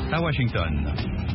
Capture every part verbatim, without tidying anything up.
à Washington.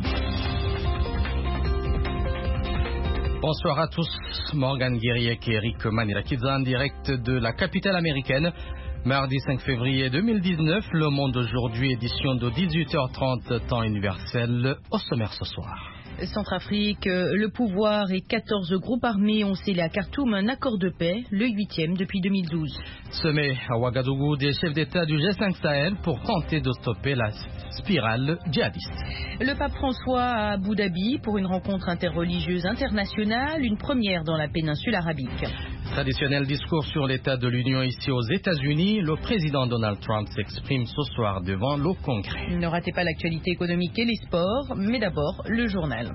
Bonsoir à tous, Morgan Guériek et Eric Manirakidza en direct de la capitale américaine. Mardi cinq février deux mille dix-neuf, Le Monde aujourd'hui, édition de dix-huit heures trente, temps universel, au sommaire ce soir. Centrafrique, le pouvoir et quatorze groupes armés ont scellé à Khartoum un accord de paix, le huitième depuis deux mille douze. Sommet à Ouagadougou des chefs d'État du G cinq Sahel pour tenter de stopper la spirale djihadiste. Le pape François à Abu Dhabi pour une rencontre interreligieuse internationale, une première dans la péninsule arabique. Traditionnel discours sur l'état de l'Union ici aux États-Unis, le président Donald Trump s'exprime ce soir devant le Congrès. Ne ratez pas l'actualité économique et les sports, mais d'abord le journal.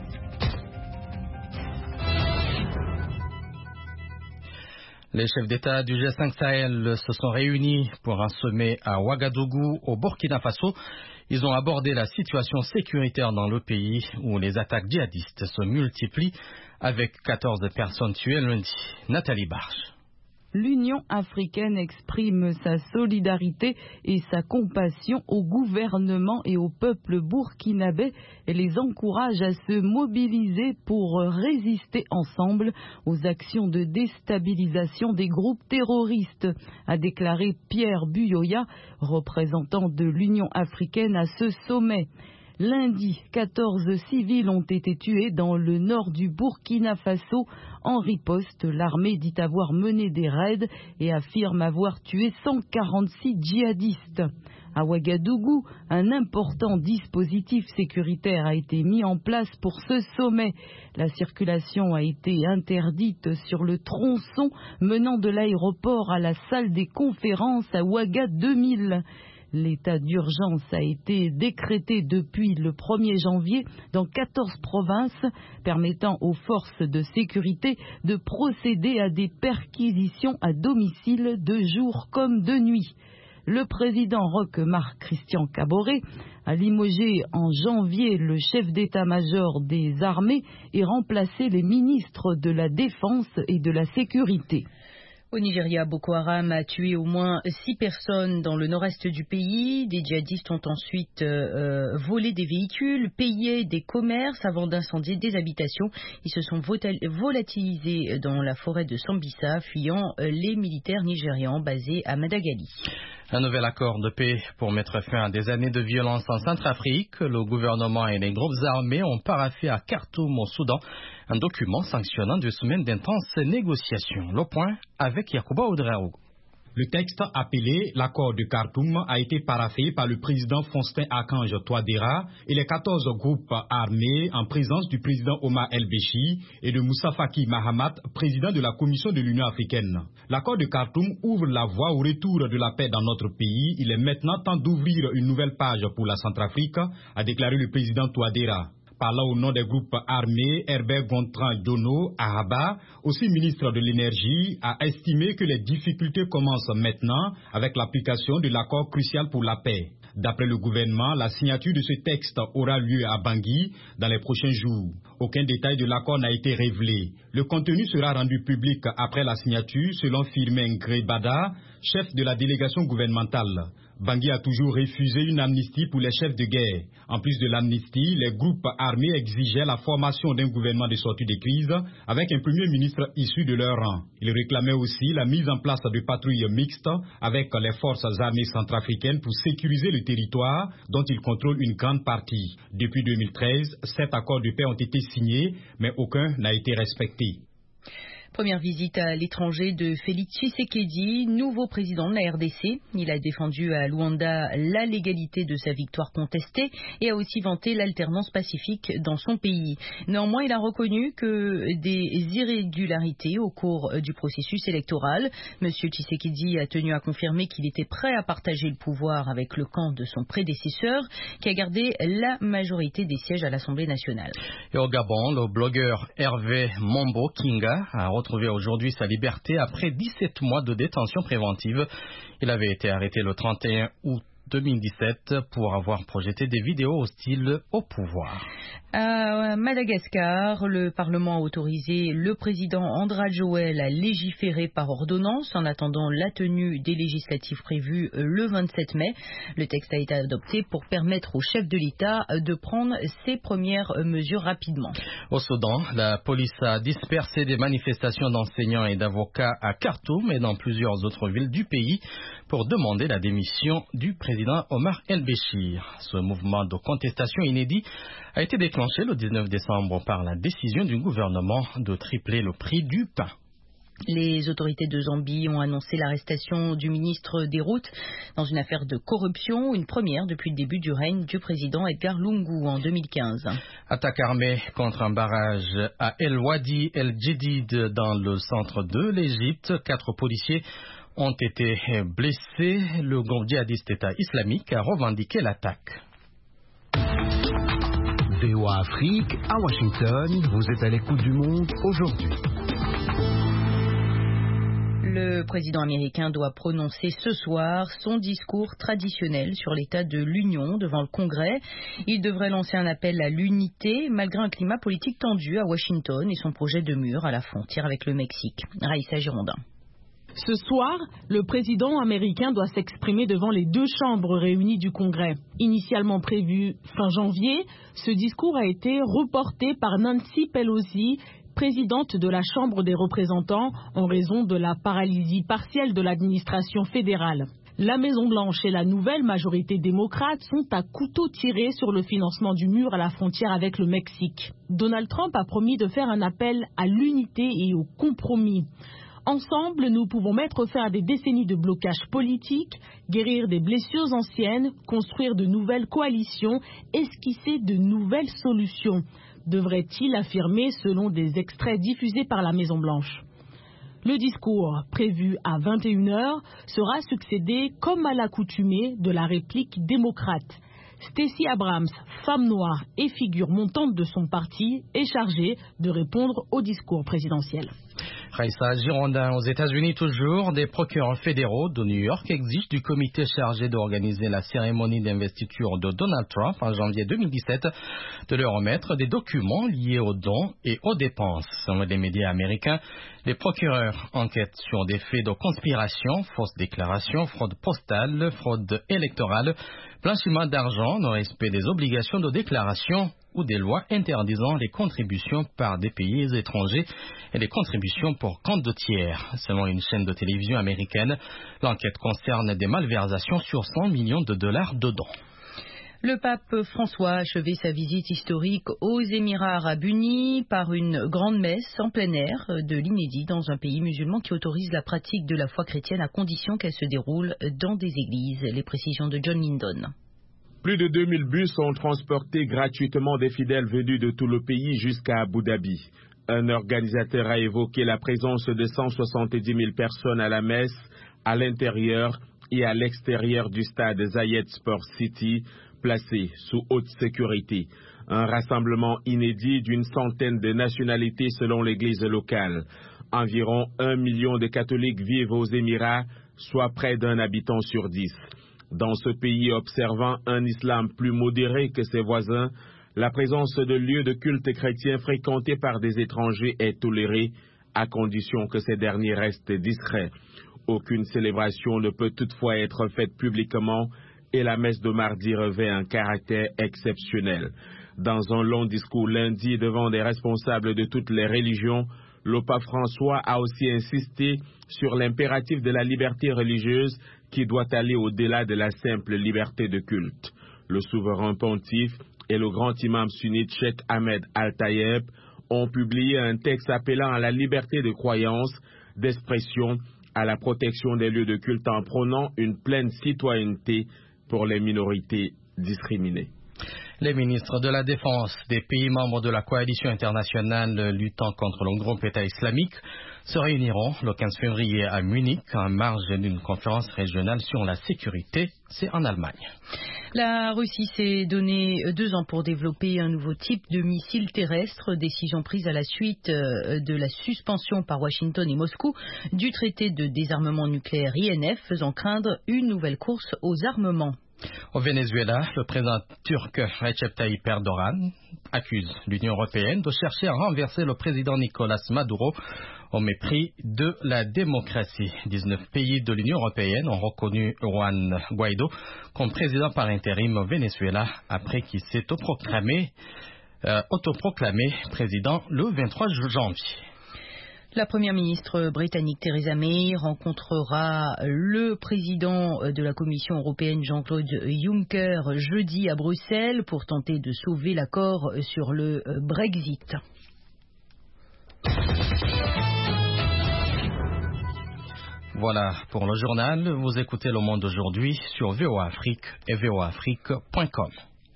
Les chefs d'État du G cinq Sahel se sont réunis pour un sommet à Ouagadougou, au Burkina Faso. Ils ont abordé la situation sécuritaire dans le pays où les attaques djihadistes se multiplient avec quatorze personnes tuées lundi. Nathalie Barge. L'Union africaine exprime sa solidarité et sa compassion au gouvernement et au peuple burkinabé et les encourage à se mobiliser pour résister ensemble aux actions de déstabilisation des groupes terroristes, a déclaré Pierre Buyoya, représentant de l'Union africaine à ce sommet. Lundi, quatorze civils ont été tués dans le nord du Burkina Faso. En riposte, l'armée dit avoir mené des raids et affirme avoir tué cent quarante-six djihadistes. À Ouagadougou, un important dispositif sécuritaire a été mis en place pour ce sommet. La circulation a été interdite sur le tronçon menant de l'aéroport à la salle des conférences à Ouaga deux mille. L'état d'urgence a été décrété depuis le premier janvier dans quatorze provinces, permettant aux forces de sécurité de procéder à des perquisitions à domicile de jour comme de nuit. Le président Roch-Marc Christian Kaboré a limogé en janvier le chef d'état-major des armées et remplacé les ministres de la Défense et de la Sécurité. Au Nigeria, Boko Haram a tué au moins six personnes dans le nord-est du pays. Des djihadistes ont ensuite euh, volé des véhicules, pillé des commerces avant d'incendier des habitations. Ils se sont volatilisés dans la forêt de Sambisa, fuyant les militaires nigérians basés à Madagali. Un nouvel accord de paix pour mettre fin à des années de violence en Centrafrique. Le gouvernement et les groupes armés ont paraphé à Khartoum au Soudan un document sanctionnant deux semaines d'intenses négociations. Le point avec Yacouba Oudraogo. Le texte appelé l'accord de Khartoum a été paraphé par le président Faustin Archange Touadéra et les quatorze groupes armés en présence du président Omar El-Béchi et de Moussa Faki Mahamat, président de la Commission de l'Union africaine. L'accord de Khartoum ouvre la voie au retour de la paix dans notre pays. Il est maintenant temps d'ouvrir une nouvelle page pour la Centrafrique, a déclaré le président Touadéra. Parlant au nom des groupes armés, Herbert Gontran Dono Ahaba, aussi ministre de l'Énergie, a estimé que les difficultés commencent maintenant avec l'application de l'accord crucial pour la paix. D'après le gouvernement, la signature de ce texte aura lieu à Bangui dans les prochains jours. Aucun détail de l'accord n'a été révélé. Le contenu sera rendu public après la signature, selon Firmin Grebada, chef de la délégation gouvernementale. Bangui a toujours refusé une amnistie pour les chefs de guerre. En plus de l'amnistie, les groupes armés exigeaient la formation d'un gouvernement de sortie de crise avec un premier ministre issu de leur rang. Ils réclamaient aussi la mise en place de patrouilles mixtes avec les forces armées centrafricaines pour sécuriser le territoire dont ils contrôlent une grande partie. Depuis deux mille treize, sept accords de paix ont été signés, mais aucun n'a été respecté. Première visite à l'étranger de Félix Tshisekedi, nouveau président de la R D C. Il a défendu à Luanda la légalité de sa victoire contestée et a aussi vanté l'alternance pacifique dans son pays. Néanmoins, il a reconnu que des irrégularités au cours du processus électoral. Monsieur Tshisekedi a tenu à confirmer qu'il était prêt à partager le pouvoir avec le camp de son prédécesseur, qui a gardé la majorité des sièges à l'Assemblée nationale. Et au Gabon, le blogueur Hervé Mombo Kinga a retrouvé aujourd'hui sa liberté après dix-sept mois de détention préventive. Il avait été arrêté le trente et un août deux mille dix-sept pour avoir projeté des vidéos hostiles au pouvoir. À Madagascar, le Parlement a autorisé le président Andrade Joël à légiférer par ordonnance en attendant la tenue des législatives prévues le vingt-sept mai. Le texte a été adopté pour permettre au chef de l'État de prendre ses premières mesures rapidement. Au Soudan, la police a dispersé des manifestations d'enseignants et d'avocats à Khartoum et dans plusieurs autres villes du pays pour demander la démission du président Omar El-Béchir. Ce mouvement de contestation inédit a été déclenché le dix-neuf décembre par la décision du gouvernement de tripler le prix du pain. Les autorités de Zambie ont annoncé l'arrestation du ministre des Routes dans une affaire de corruption, une première depuis le début du règne du président Edgar Lungu en deux mille quinze. Attaque armée contre un barrage à El Wadi El Djedid dans le centre de l'Égypte. Quatre policiers ont été blessés. Le groupe djihadiste État islamique a revendiqué l'attaque. V O A Afrique, à Washington, vous êtes à l'écoute du monde aujourd'hui. Le président américain doit prononcer ce soir son discours traditionnel sur l'état de l'Union devant le Congrès. Il devrait lancer un appel à l'unité malgré un climat politique tendu à Washington et son projet de mur à la frontière avec le Mexique. Raïssa Girondin. Ce soir, le président américain doit s'exprimer devant les deux chambres réunies du Congrès. Initialement prévu fin janvier, ce discours a été reporté par Nancy Pelosi, présidente de la Chambre des représentants, en raison de la paralysie partielle de l'administration fédérale. La Maison-Blanche et la nouvelle majorité démocrate sont à couteau tiré sur le financement du mur à la frontière avec le Mexique. Donald Trump a promis de faire un appel à l'unité et au compromis. Ensemble, nous pouvons mettre fin à des décennies de blocage politique, guérir des blessures anciennes, construire de nouvelles coalitions, esquisser de nouvelles solutions, devrait-il affirmer selon des extraits diffusés par la Maison-Blanche. Le discours, prévu à vingt et une heures, sera succédé, comme à l'accoutumée, de la réplique démocrate. Stacey Abrams, femme noire et figure montante de son parti, est chargée de répondre au discours présidentiel. Raïssa Girondin, aux États-Unis toujours, des procureurs fédéraux de New York exigent du comité chargé d'organiser la cérémonie d'investiture de Donald Trump en janvier deux mille dix-sept de leur remettre des documents liés aux dons et aux dépenses. Selon les médias américains, les procureurs enquêtent sur des faits de conspiration, fausses déclarations, fraude postale, fraude électorale, blanchiment d'argent, non-respect des obligations de déclaration ou des lois interdisant les contributions par des pays étrangers et les contributions pour compte de tiers. Selon une chaîne de télévision américaine, l'enquête concerne des malversations sur cent millions de dollars de dons. Le pape François a achevé sa visite historique aux Émirats arabes unis par une grande messe en plein air de l'inédit dans un pays musulman qui autorise la pratique de la foi chrétienne à condition qu'elle se déroule dans des églises. Les précisions de John Lindon. Plus de deux mille bus ont transporté gratuitement des fidèles venus de tout le pays jusqu'à Abu Dhabi. Un organisateur a évoqué la présence de cent soixante-dix mille personnes à la messe, à l'intérieur et à l'extérieur du stade Zayed Sport City, placé sous haute sécurité. Un rassemblement inédit d'une centaine de nationalités selon l'église locale. Environ un million de catholiques vivent aux Émirats, soit près d'un habitant sur dix. Dans ce pays observant un islam plus modéré que ses voisins, la présence de lieux de culte chrétiens fréquentés par des étrangers est tolérée, à condition que ces derniers restent discrets. Aucune célébration ne peut toutefois être faite publiquement et la messe de mardi revêt un caractère exceptionnel. Dans un long discours lundi devant des responsables de toutes les religions, le pape François a aussi insisté sur l'impératif de la liberté religieuse qui doit aller au-delà de la simple liberté de culte. Le souverain pontife et le grand imam sunnite Cheikh Ahmed Al-Tayeb ont publié un texte appelant à la liberté de croyance, d'expression, à la protection des lieux de culte en prônant une pleine citoyenneté pour les minorités discriminées. Les ministres de la Défense des pays membres de la coalition internationale luttant contre le groupe État islamique se réuniront le quinze février à Munich en marge d'une conférence régionale sur la sécurité. C'est en Allemagne. La Russie s'est donné deux ans pour développer un nouveau type de missile terrestre, décision prise à la suite de la suspension par Washington et Moscou du traité de désarmement nucléaire I N F, faisant craindre une nouvelle course aux armements. Au Venezuela, le président turc Recep Tayyip Erdogan accuse l'Union européenne de chercher à renverser le président Nicolás Maduro au mépris de la démocratie. dix-neuf pays de l'Union européenne ont reconnu Juan Guaido comme président par intérim au Venezuela après qu'il s'est autoproclamé, euh, autoproclamé président le vingt-trois janvier. La première ministre britannique Theresa May rencontrera le président de la Commission européenne Jean-Claude Juncker jeudi à Bruxelles pour tenter de sauver l'accord sur le Brexit. Voilà pour le journal. Vous écoutez Le Monde aujourd'hui sur V O A Afrique et V O A Afrique point com.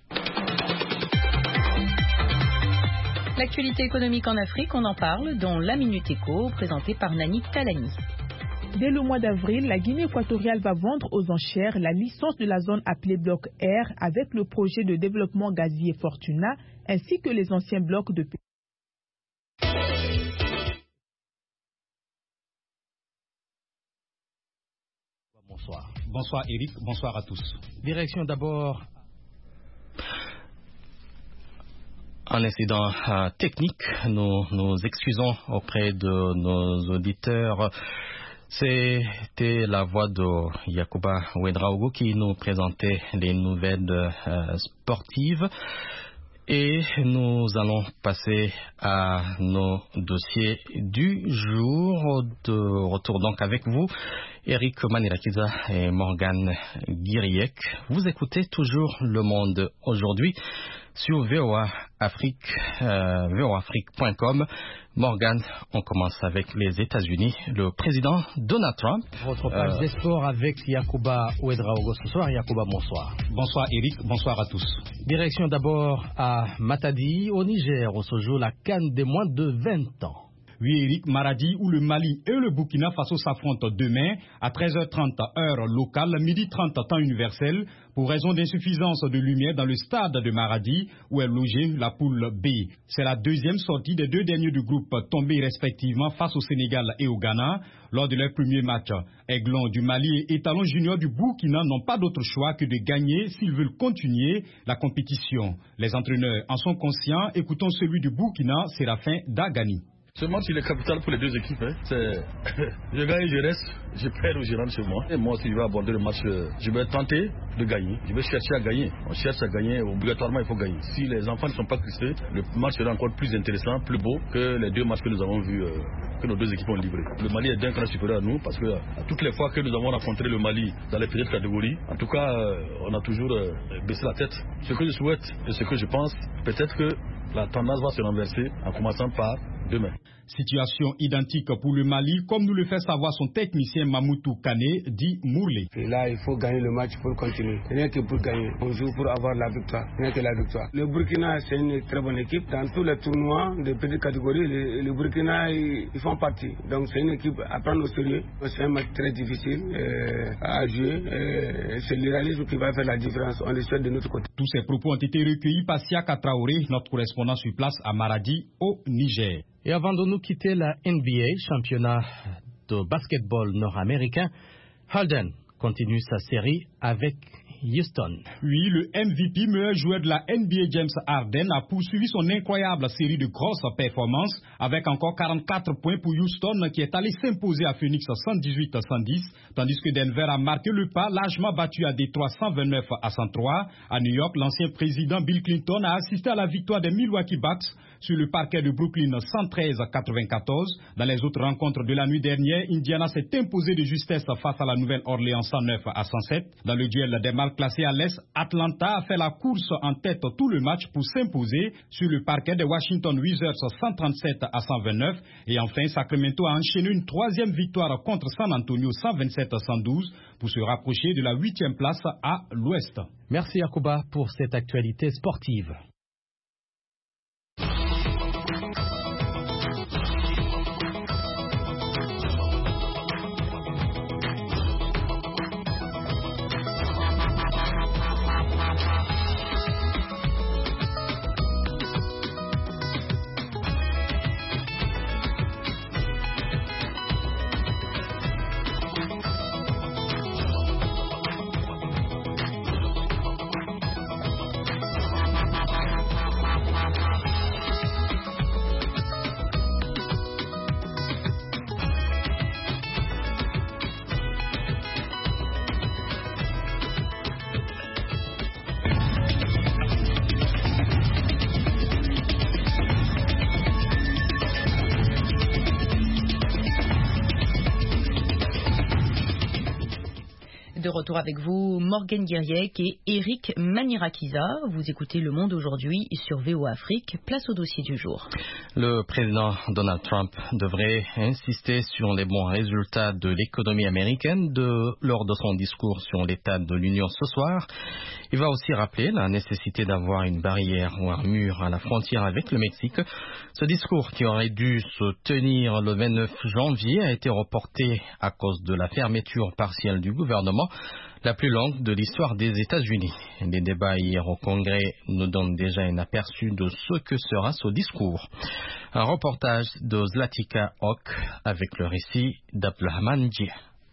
L'actualité économique en Afrique, on en parle dans la Minute Éco, présentée par Nani Talani. Dès le mois d'avril, la Guinée équatoriale va vendre aux enchères la licence de la zone appelée Bloc R avec le projet de développement gazier Fortuna ainsi que les anciens blocs de Bonsoir. Bonsoir Eric, bonsoir à tous. Direction d'abord un incident euh, technique. Nous nous excusons auprès de nos auditeurs. C'était la voix de Yacouba Ouedraogo qui nous présentait les nouvelles euh, sportives. Et nous allons passer à nos dossiers du jour. De retour donc avec vous, Eric Manirakiza et Morgane Guiriec. Vous écoutez toujours Le Monde aujourd'hui sur V O A Afrique, euh, V O A Afrique point com. Morgane, on commence avec les États-Unis. Le président Donald Trump. Votre page euh, des sports avec Yacouba Ouedraogo ce soir. Yacouba, bonsoir. Bonsoir Eric, bonsoir à tous. Direction d'abord à Matadi, au Niger, où se joue la CAN des moins de vingt ans. Oui, Eric, Maradi, où le Mali et le Burkina Faso s'affrontent demain à treize heures trente heure locale, midi trente temps universel, pour raison d'insuffisance de lumière dans le stade de Maradi, où est logée la poule B. C'est la deuxième sortie des deux derniers du groupe tombés respectivement face au Sénégal et au Ghana lors de leur premier match. Aiglon du Mali et Étalon Junior du Burkina n'ont pas d'autre choix que de gagner s'ils veulent continuer la compétition. Les entraîneurs en sont conscients. Écoutons celui du Burkina, Séraphin Dagani. Ce match, il est capital pour les deux équipes. Hein. Je gagne, je reste, je perds ou je rentre chez moi. Et moi, si je vais aborder le match, je vais tenter de gagner. Je vais chercher à gagner. On cherche à gagner, obligatoirement, il faut gagner. Si les enfants ne sont pas crispés, le match sera encore plus intéressant, plus beau que les deux matchs que nous avons vus, euh, que nos deux équipes ont livrés. Le Mali est d'un cran supérieur à nous parce que à toutes les fois que nous avons rencontré le Mali dans les petites catégories, en tout cas, euh, on a toujours euh, baissé la tête. Ce que je souhaite et ce que je pense, peut-être que la tendance va se renverser en commençant par demain. Situation identique pour le Mali, comme nous le fait savoir son technicien Mamoutou Kane, dit Mourlé. Et là, il faut gagner le match pour continuer. Rien que pour gagner. On joue pour avoir la victoire. Rien que la victoire. Le Burkina, c'est une très bonne équipe. Dans tous les tournois de petites catégories, le, le Burkina, ils, ils font partie. Donc, c'est une équipe à prendre au sérieux. C'est un match très difficile euh, à jouer. Euh, c'est le réalisme qui va faire la différence. On le souhaite de notre côté. Tous ces propos ont été recueillis par Siaka Traoré, notre correspondant sur place à Maradi, au Niger. Et avant de nous quitter la N B A, championnat de basketball nord-américain, Harden continue sa série avec Houston. Oui, le M V P, meilleur joueur de la N B A, James Harden, a poursuivi son incroyable série de grosses performances avec encore quarante-quatre points pour Houston qui est allé s'imposer à Phoenix cent dix-huit à cent dix, tandis que Denver a marqué le pas, largement battu à Détroit cent vingt-neuf à cent trois. À New York, l'ancien président Bill Clinton a assisté à la victoire des Milwaukee Bucks sur le parquet de Brooklyn cent treize à quatre-vingt-quatorze. Dans les autres rencontres de la nuit dernière, Indiana s'est imposé de justesse face à la Nouvelle-Orléans cent neuf à cent sept. Dans le duel des mal classés à l'Est, Atlanta a fait la course en tête tout le match pour s'imposer sur le parquet des Washington Wizards cent trente-sept à cent vingt-neuf. Et enfin, Sacramento a enchaîné une troisième victoire contre San Antonio cent vingt-sept à cent douze pour se rapprocher de la huitième place à l'Ouest. Merci Yacouba pour cette actualité sportive. De retour avec vous, Morgane Guiriec et Eric Manirakiza. Vous écoutez Le Monde aujourd'hui sur V O A Afrique. Place au dossier du jour. Le président Donald Trump devrait insister sur les bons résultats de l'économie américaine de, lors de son discours sur l'état de l'Union ce soir. Il va aussi rappeler la nécessité d'avoir une barrière ou un mur à la frontière avec le Mexique. Ce discours, qui aurait dû se tenir le vingt-neuf janvier, a été reporté à cause de la fermeture partielle du gouvernement, la plus longue de l'histoire des États-Unis. Les débats hier au Congrès nous donnent déjà un aperçu de ce que sera ce discours. Un reportage de Zlatica Hawk avec le récit d'Abdelrahman Djie.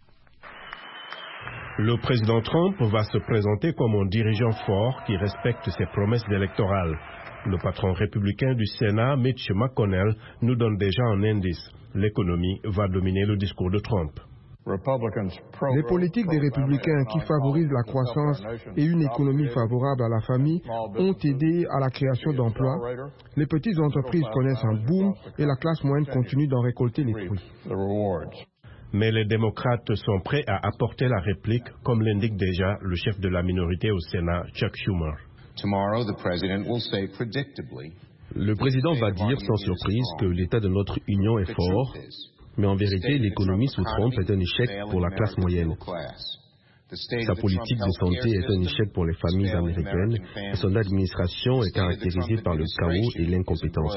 Le président Trump va se présenter comme un dirigeant fort qui respecte ses promesses électorales. Le patron républicain du Sénat, Mitch McConnell, nous donne déjà un indice. L'économie va dominer le discours de Trump. Les politiques des républicains qui favorisent la croissance et une économie favorable à la famille ont aidé à la création d'emplois. Les petites entreprises connaissent un boom et la classe moyenne continue d'en récolter les fruits. Mais les démocrates sont prêts à apporter la réplique, comme l'indique déjà le chef de la minorité au Sénat, Chuck Schumer. Le président va dire sans surprise que l'état de notre union est fort, mais en vérité, l'économie sous Trump est un échec pour la classe moyenne. Sa politique de santé est un échec pour les familles américaines et son administration est caractérisée par le chaos et l'incompétence.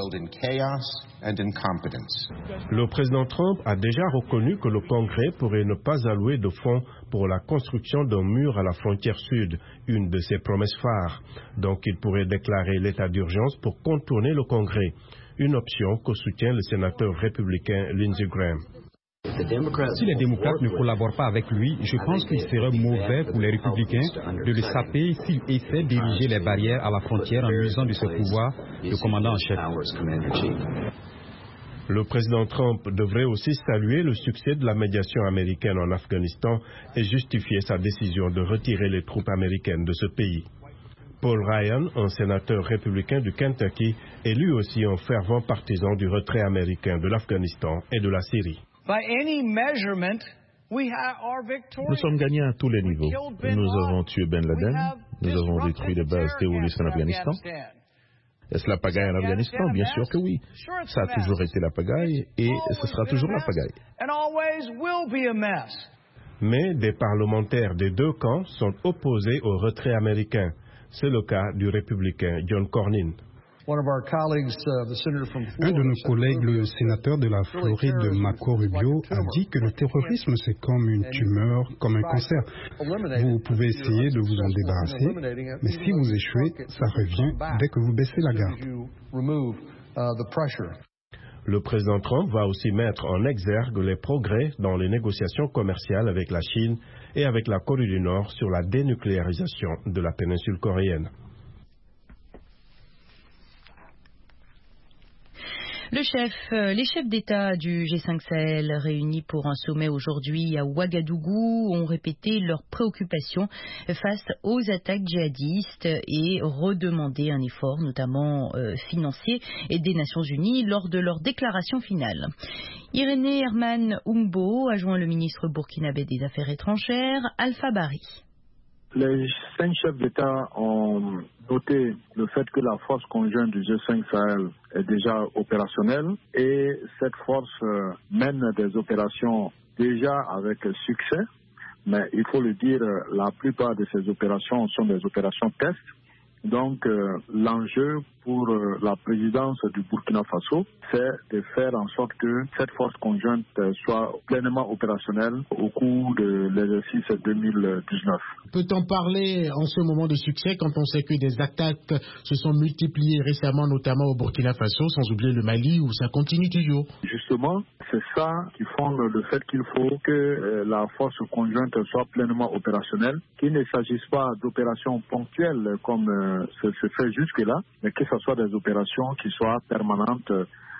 Le président Trump a déjà reconnu que le Congrès pourrait ne pas allouer de fonds pour la construction d'un mur à la frontière sud, une de ses promesses phares. Donc il pourrait déclarer l'état d'urgence pour contourner le Congrès, une option que soutient le sénateur républicain Lindsey Graham. Si les démocrates ne collaborent pas avec lui, je pense qu'il serait mauvais pour les républicains de le saper s'il essaie d'ériger les barrières à la frontière en usant de ses pouvoirs de commandant en chef. Le président Trump devrait aussi saluer le succès de la médiation américaine en Afghanistan et justifier sa décision de retirer les troupes américaines de ce pays. Paul Ryan, un sénateur républicain du Kentucky, est lui aussi un fervent partisan du retrait américain de l'Afghanistan et de la Syrie. Nous sommes gagnants à tous les niveaux. Nous avons tué Ben Laden, nous avons détruit les bases terroristes en Afghanistan. Est-ce la pagaille en Afghanistan? Bien sûr que oui. Ça a toujours été la pagaille et ce sera toujours la pagaille. Mais des parlementaires des deux camps sont opposés au retrait américain. C'est le cas du républicain John Cornyn. Un de nos collègues, le sénateur de la Floride, Marco Rubio, a dit que le terrorisme, c'est comme une tumeur, comme un cancer. Vous pouvez essayer de vous en débarrasser, mais si vous échouez, ça revient dès que vous baissez la garde. Le président Trump va aussi mettre en exergue les progrès dans les négociations commerciales avec la Chine et avec la Corée du Nord sur la dénucléarisation de la péninsule coréenne. Le chef, euh, les chefs d'État du G cinq Sahel réunis pour un sommet aujourd'hui à Ouagadougou ont répété leurs préoccupations face aux attaques djihadistes et redemandé un effort, notamment euh, financier, et des Nations Unies lors de leur déclaration finale. Irénée Herman Oumbo a joint le ministre burkinabé des Affaires étrangères, Alpha Bari. Les cinq chefs d'État ont noté le fait que la force conjointe du G cinq Sahel est déjà opérationnelle et cette force mène des opérations déjà avec succès. Mais il faut le dire, la plupart de ces opérations sont des opérations test. Donc euh, l'enjeu pour euh, la présidence du Burkina Faso, c'est de faire en sorte que cette force conjointe euh, soit pleinement opérationnelle au cours de l'exercice deux mille dix-neuf. Peut-on parler en ce moment de succès quand on sait que des attaques se sont multipliées récemment, notamment au Burkina Faso, sans oublier le Mali où ça continue toujours? Justement, c'est ça qui fonde le fait qu'il faut que euh, la force conjointe soit pleinement opérationnelle, qu'il ne s'agisse pas d'opérations ponctuelles comme euh, ce se fait jusque-là, mais que ce soit des opérations qui soient permanentes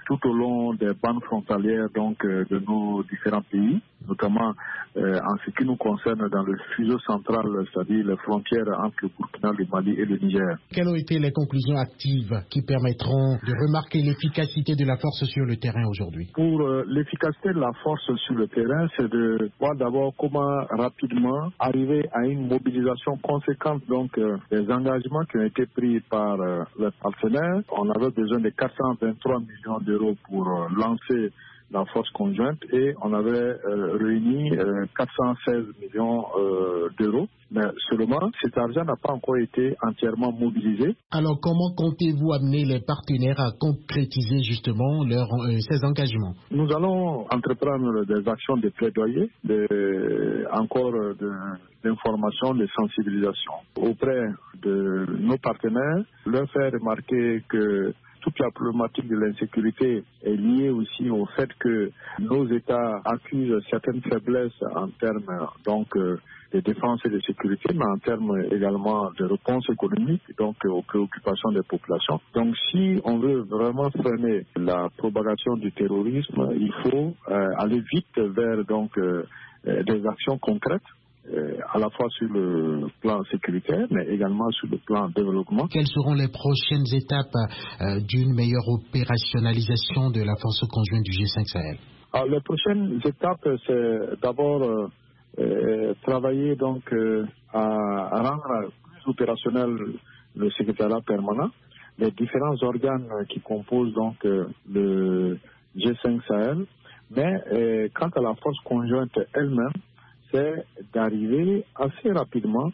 tout au long des bandes frontalières donc, euh, de nos différents pays, notamment euh, en ce qui nous concerne dans le fuseau central, c'est-à-dire les frontières entre le Burkina, le Mali et le Niger. Quelles ont été les conclusions actives qui permettront de remarquer l'efficacité de la force sur le terrain aujourd'hui? Pour euh, l'efficacité de la force sur le terrain, c'est de voir d'abord comment rapidement arriver à une mobilisation conséquente donc euh, des engagements qui ont été pris par euh, les partenaires. On avait besoin de quatre cent vingt-trois millions d'euros pour euh, lancer la force conjointe et on avait euh, réuni euh, quatre cent seize millions euh, d'euros. Mais seulement, cet argent n'a pas encore été entièrement mobilisé. Alors, comment comptez-vous amener les partenaires à concrétiser justement leur, euh, ces engagements? Nous allons entreprendre des actions de plaidoyer, de, encore de, d'information, de sensibilisation auprès de nos partenaires, leur faire remarquer que toute la problématique de l'insécurité est liée aussi au fait que nos États accusent certaines faiblesses en termes donc euh, de défense et de sécurité, mais en termes également de réponse économique, donc euh, aux préoccupations des populations. Donc si on veut vraiment freiner la propagation du terrorisme, il faut euh, aller vite vers donc euh, des actions concrètes. Euh, à la fois sur le plan sécuritaire, mais également sur le plan développement. Quelles seront les prochaines étapes euh, d'une meilleure opérationnalisation de la force conjointe du G cinq Sahel? Alors, les prochaines étapes, c'est d'abord euh, euh, travailler donc euh, à, à rendre plus opérationnel le secrétariat permanent, les différents organes qui composent donc euh, le G cinq Sahel, mais euh, quant à la force conjointe elle-même, c'est d'arriver assez rapidement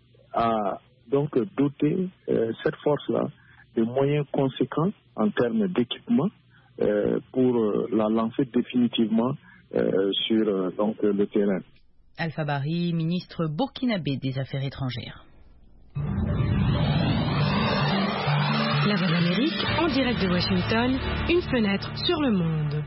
à donc doter euh, cette force-là de moyens conséquents en termes d'équipement euh, pour euh, la lancer définitivement euh, sur euh, donc le terrain. Alpha Bari, ministre burkinabé des Affaires étrangères. La Voix de l'Amérique, en direct de Washington, une fenêtre sur le monde.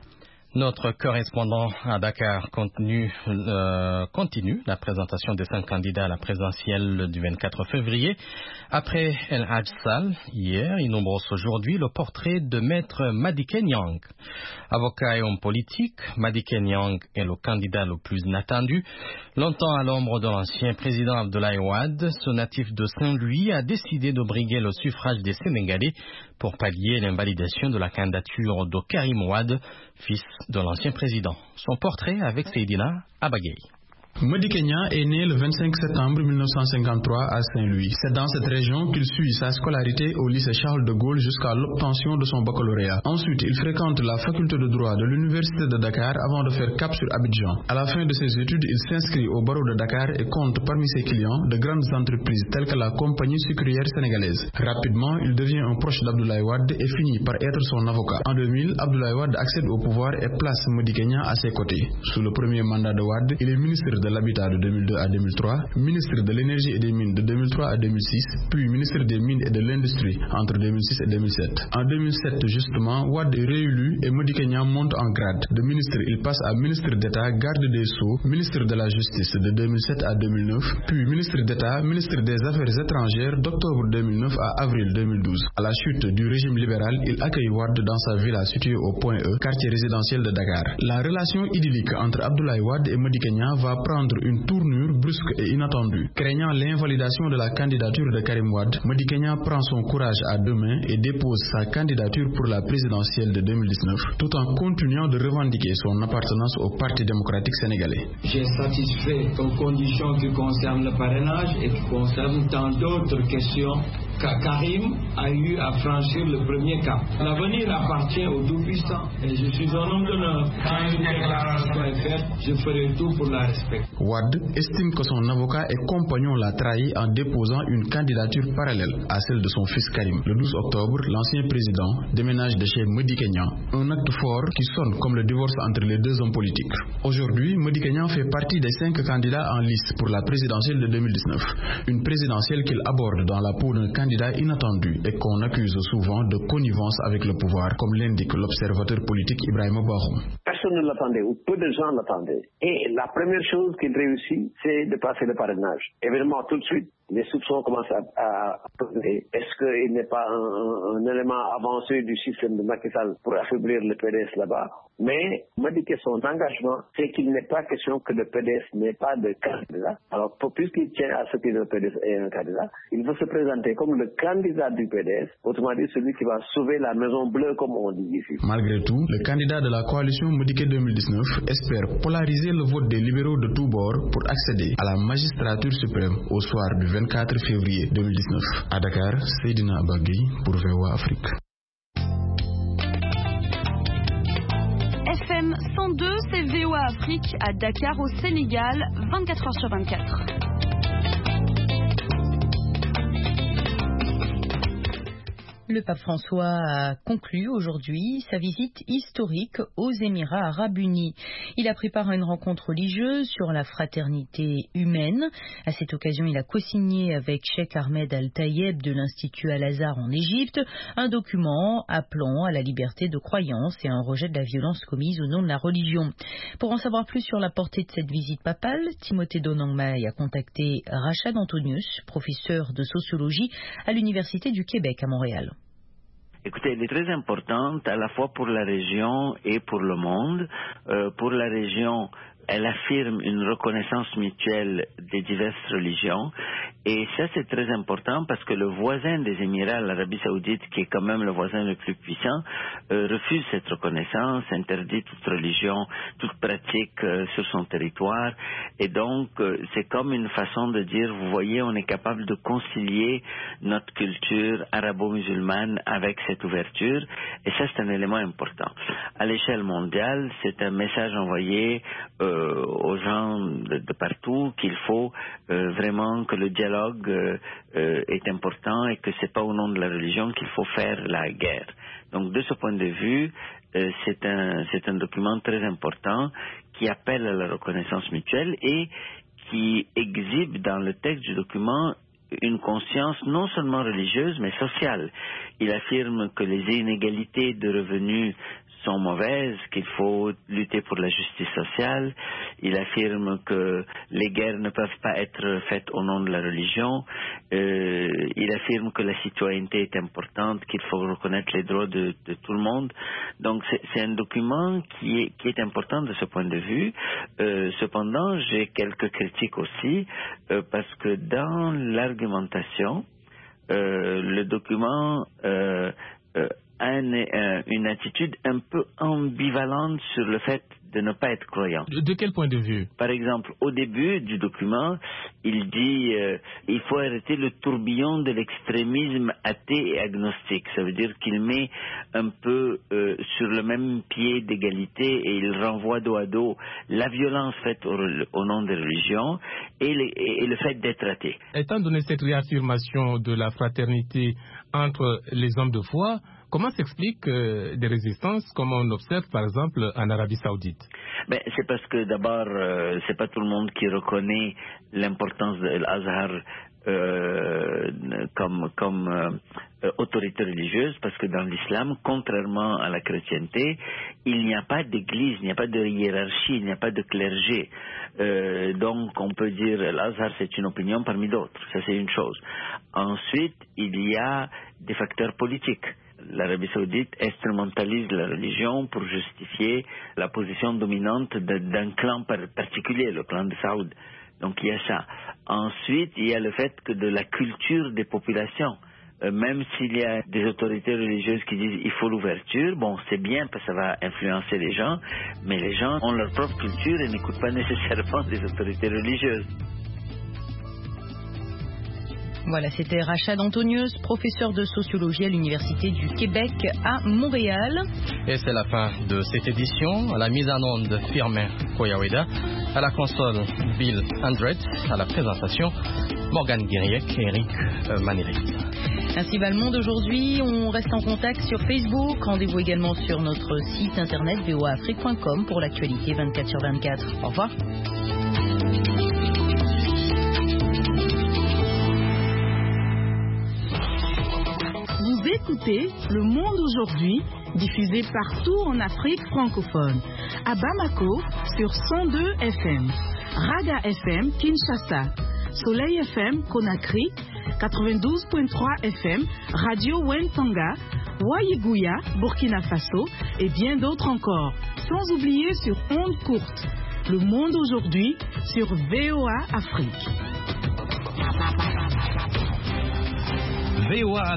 Notre correspondant à Dakar continue, euh, continue la présentation des cinq candidats à la présidentielle du vingt-quatre février. Après El Hadj Sall, hier, il nous brosse aujourd'hui le portrait de maître Madické Niang. Avocat et homme politique, Madické Niang est le candidat le plus attendu. Longtemps à l'ombre de l'ancien président Abdoulaye Wade, ce natif de Saint-Louis a décidé de briguer le suffrage des Sénégalais pour pallier l'invalidation de la candidature de Karim Wade, fils de l'ancien président. Son portrait avec Seydina Abagay. Madické Niang est né le vingt-cinq septembre mille neuf cent cinquante-trois à Saint-Louis. C'est dans cette région qu'il suit sa scolarité au lycée Charles de Gaulle jusqu'à l'obtention de son baccalauréat. Ensuite, il fréquente la faculté de droit de l'université de Dakar avant de faire cap sur Abidjan. À la fin de ses études, il s'inscrit au barreau de Dakar et compte parmi ses clients de grandes entreprises telles que la compagnie sucrière sénégalaise. Rapidement, il devient un proche d'Abdoulaye Wade et finit par être son avocat. En deux mille, Abdoulaye Wade accède au pouvoir et place Madické Niang à ses côtés. Sous le premier mandat de Wade, il est ministre de l'Habitat de deux mille deux à deux mille trois, ministre de l'Énergie et des Mines de deux mille trois à deux mille six, puis ministre des Mines et de l'Industrie entre deux mille six et deux mille sept. En deux mille sept, justement, Wade est réélu et Madické Niang monte en grade. De ministre, il passe à ministre d'État, garde des Sceaux, ministre de la Justice de deux mille sept à deux mille neuf, puis ministre d'État, ministre des Affaires étrangères d'octobre deux mille neuf à avril deux mille douze. À la chute du régime libéral, il accueille Wade dans sa villa située au Point E, quartier résidentiel de Dakar. La relation idyllique entre Abdoulaye Wade et Madické Niang va prendre une tournure brusque et inattendue. Craignant l'invalidation de la candidature de Karim Wade, Madické Niang prend son courage à deux mains et dépose sa candidature pour la présidentielle de deux mille dix-neuf, tout en continuant de revendiquer son appartenance au Parti démocratique sénégalais. J'ai satisfait aux conditions qui concernent le parrainage et qui concernent tant d'autres questions. Karim a eu à franchir le premier cap. L'avenir appartient aux tout-puissants et je suis un homme d'honneur. Quand une déclaration est faite, je ferai tout pour la respecter. Wade estime que son avocat et compagnon l'a trahi en déposant une candidature parallèle à celle de son fils Karim. Le douze octobre, l'ancien président déménage de chez Madické Niang, un acte fort qui sonne comme le divorce entre les deux hommes politiques. Aujourd'hui, Madické Niang fait partie des cinq candidats en lice pour la présidentielle de deux mille dix-neuf, une présidentielle qu'il aborde dans la peau d'un candidat inattendu et qu'on accuse souvent de connivence avec le pouvoir, comme l'indique l'observateur politique Ibrahima Bahoum. Personne ne l'attendait, ou peu de gens l'attendaient. Et la première chose qu'il réussit, c'est de passer le parrainage. Évidemment, tout de suite, les soupçons commencent à, à, à peser. Est-ce qu'il n'est pas un, un, un élément avancé du système de Macky Sall pour affaiblir le P D S là-bas? Mais m'a dit que son engagement, c'est qu'il n'est pas question que le P D S n'ait pas de candidat. Alors, puisqu'il tient à ce que le P D S ait un candidat, il veut se présenter comme le candidat du P D S, autrement dit celui qui va sauver la Maison Bleue, comme on dit ici. Malgré tout, le candidat de la coalition Modiké deux mille dix-neuf espère polariser le vote des libéraux de tous bords pour accéder à la magistrature suprême au soir du vingt-quatre février deux mille dix-neuf. À Dakar, Seydina Bagui pour V O A Afrique. F M cent deux, c'est V O A Afrique à Dakar au Sénégal, vingt-quatre heures sur vingt-quatre. Le pape François a conclu aujourd'hui sa visite historique aux Émirats arabes unis. Il a pris part à une rencontre religieuse sur la fraternité humaine. À cette occasion, il a co-signé avec Cheikh Ahmed Al-Tayeb de l'Institut Al-Azhar en Égypte un document appelant à la liberté de croyance et à un rejet de la violence commise au nom de la religion. Pour en savoir plus sur la portée de cette visite papale, Timothée Donangmai a contacté Rachad Antonius, professeur de sociologie à l'Université du Québec à Montréal. Écoutez, elle est très importante à la fois pour la région et pour le monde. Euh, pour la région, elle affirme une reconnaissance mutuelle des diverses religions. Et ça, c'est très important parce que le voisin des Émirats, l'Arabie Saoudite, qui est quand même le voisin le plus puissant, euh, refuse cette reconnaissance, interdit toute religion, toute pratique euh, sur son territoire. Et donc, euh, c'est comme une façon de dire, vous voyez, on est capable de concilier notre culture arabo-musulmane avec cette ouverture. Et ça, c'est un élément important. À l'échelle mondiale, c'est un message envoyé euh, aux gens de, de partout qu'il faut euh, vraiment que le dialogue euh, euh, est important et que c'est pas au nom de la religion qu'il faut faire la guerre. Donc de ce point de vue, euh, c'est un c'est un document très important qui appelle à la reconnaissance mutuelle et qui exhibe dans le texte du document une conscience non seulement religieuse mais sociale. Il affirme que les inégalités de revenus sont mauvaises, qu'il faut lutter pour la justice sociale. Il affirme que les guerres ne peuvent pas être faites au nom de la religion. Euh, il affirme que la citoyenneté est importante, qu'il faut reconnaître les droits de, de tout le monde. Donc c'est, c'est un document qui est, qui est important de ce point de vue. Euh, cependant, j'ai quelques critiques aussi, euh, parce que dans l'argumentation, euh, le document euh, euh, Un, euh, une attitude un peu ambivalente sur le fait de ne pas être croyant. De, de quel point de vue? Par exemple, au début du document, il dit euh, il faut arrêter le tourbillon de l'extrémisme athée et agnostique. Ça veut dire qu'il met un peu euh, sur le même pied d'égalité et il renvoie dos à dos la violence faite au, au nom des religions et, les, et, et le fait d'être athée. Étant donné cette réaffirmation de la fraternité entre les hommes de foi, comment s'explique euh, des résistances comme on observe par exemple en Arabie Saoudite? Ben, c'est parce que d'abord, euh, c'est pas tout le monde qui reconnaît l'importance de l'Azhar euh, comme, comme euh, autorité religieuse, parce que dans l'islam, contrairement à la chrétienté, il n'y a pas d'église, il n'y a pas de hiérarchie, il n'y a pas de clergé. Euh, donc on peut dire l'Azhar c'est une opinion parmi d'autres, ça c'est une chose. Ensuite, il y a des facteurs politiques. L'Arabie Saoudite instrumentalise la religion pour justifier la position dominante de, d'un clan particulier, le clan de Saoud. Donc il y a ça. Ensuite, il y a le fait que de la culture des populations, euh, même s'il y a des autorités religieuses qui disent il faut l'ouverture, bon c'est bien parce que ça va influencer les gens, mais les gens ont leur propre culture et n'écoutent pas nécessairement des autorités religieuses. Voilà, c'était Rachad Antonius, professeur de sociologie à l'Université du Québec à Montréal. Et c'est la fin de cette édition. À la mise en onde, Firmin Koyaweda. À la console, Bill Andret. À la présentation, Morgane Guiriec et Eric euh, Maneri. Ainsi va le monde aujourd'hui. On reste en contact sur Facebook. Rendez-vous également sur notre site internet v o a afrique point com pour l'actualité vingt-quatre sur vingt-quatre. Au revoir. Vous écoutez Le Monde aujourd'hui, diffusé partout en Afrique francophone. À Bamako, sur cent deux F M. Raga F M, Kinshasa. Soleil F M Conakry, quatre-vingt-douze virgule trois F M, Radio Wentanga, Waïgouya, Burkina Faso et bien d'autres encore. Sans oublier sur ondes courtes. Le monde aujourd'hui sur V O A Afrique. V O A